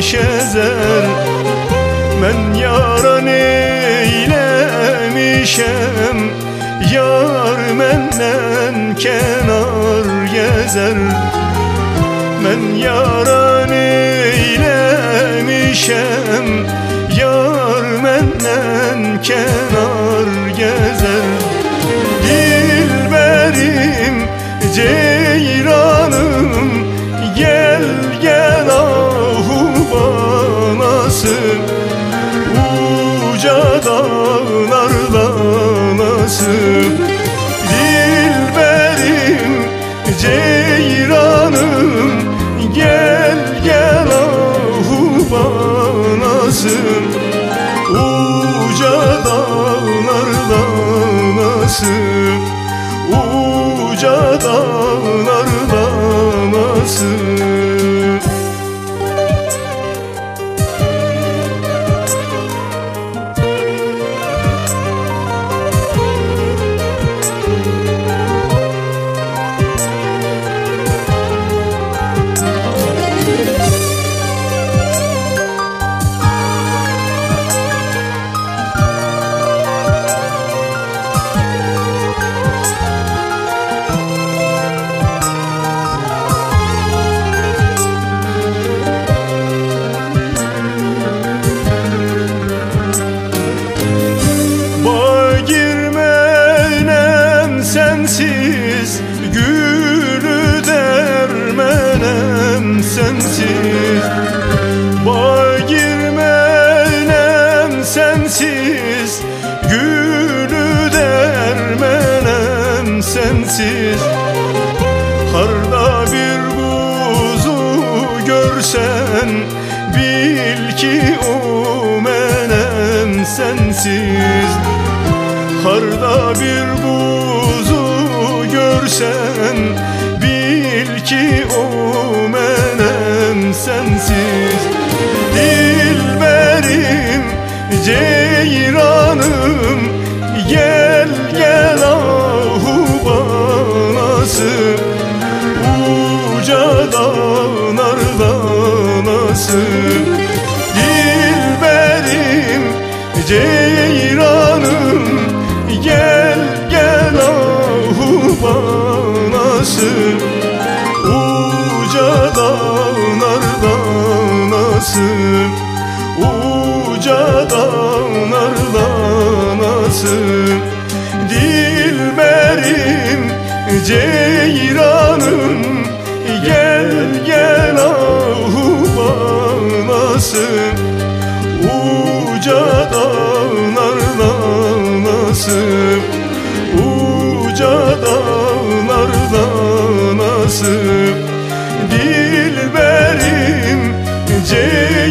ezer. Men yaran eylemişem, yar menden kenar gezer. Men yaran eylemişem, yar menden kenar gezer. Dilberim, ceyranım, gel gel ahu banasın. Uca dağlardan asıl. Dilberim, ceyranım, gel gel ahu banasın. Uca dağlardan asıl. Uca dağlardan asıl. Sensiz gülü dermenem sensiz. Bağ girmenem sensiz, gülü dermenem sensiz. Harda bir kuzu görsen, bil ki o menem sensiz. Harda bir kuzu görsen, bil ki o menem sensiz. Dilberim, ceyranım, gel gel ahu banasın. Uca dağlardan asıl. Dilberim, ceyranım, gel gel ahu banasın. Uca dağlardan asıl. Uca dağlardan asıl. Dilberim, ceyranım, gel gel ahu banasın. Uca dağlardan asıl. Uca dağlardan asıl. Dilberim,